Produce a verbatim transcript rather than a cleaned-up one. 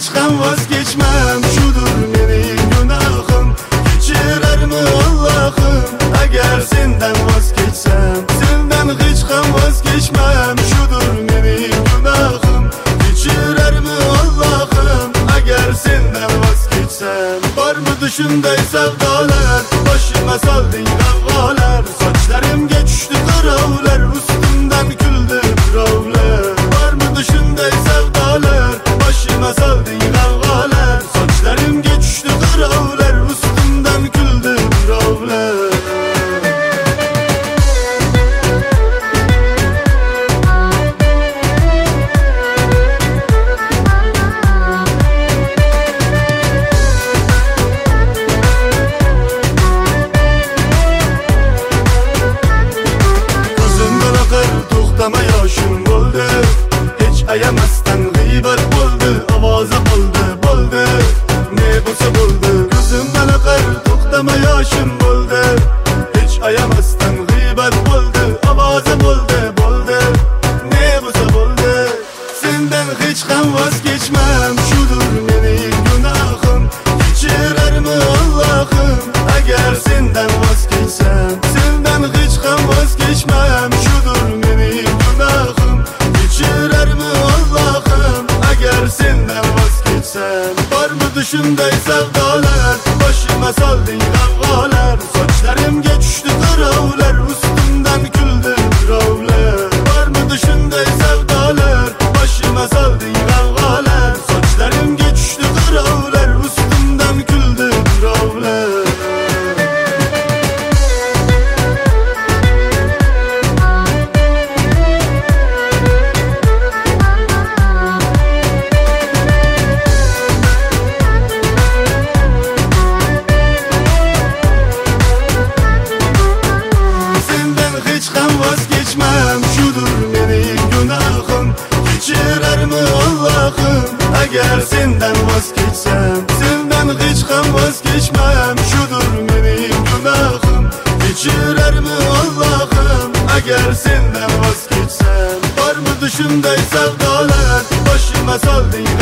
hiç ham vazgeçmem. Şudur mening günahım, kechirar mı Allah'ım agar sendan vazgeçsem. Sendan hiç ham vazgeçmem. Şudur mening günahım, kechirar mı Allah'ım agar sendan vazgeçsem. Barmidi shunday savdolar, boshima solding g'avg'olar. Sochlarimga tushdi qarovlar, ustimdan kuldi birovlar. Barmidi shunday savdolar, boshima solding g'avg'olar. Sochlarimga tushdi qarovlar, ustimdan kuldi birovlar. To'xtama yoshim bo'ldi, hech ayamasdan g'iybat bo'ldi. Ovozi bo'ldi, bo'ldi, ne bo'lsa bo'ldi. Ko'zimdan oqar, to'xtama yoshim bo'ldi, hech ayamasdan g'iybat bo'ldi. Ovozi bo'ldi, bo'ldi, ne bo'lsa bo'ldi. Sendan hech ham vazgeçmem. Shudur mening gunohim, kechirarmi Allohim agar sendan vazgeçsem. Sendan hech ham vazgeçmem. Shudur mening gunohim, kechirarmi Allohim agar sendan vazgeçsem. Bormidi shunday savdolar, boshima solding g'avg'olar. Sochlarimga tushdi qarovlar, ustimdan kuldi birovlar. Bormidi shunday savdolar, boshima solding g'avg'olar. Sochlarimga tushdi qarovlar, ustimdan kuldi birovlar. Vazgeçmem. Shudur mening gunohim, kechirarmi Allohim agar sendan vazgeçsem. Sendan hech ham vazgeçmem. Shudur mening gunohim, kechirarmi Allohim agar sendan vazgeçsem. Bormidi shunday savdolar, boshima solding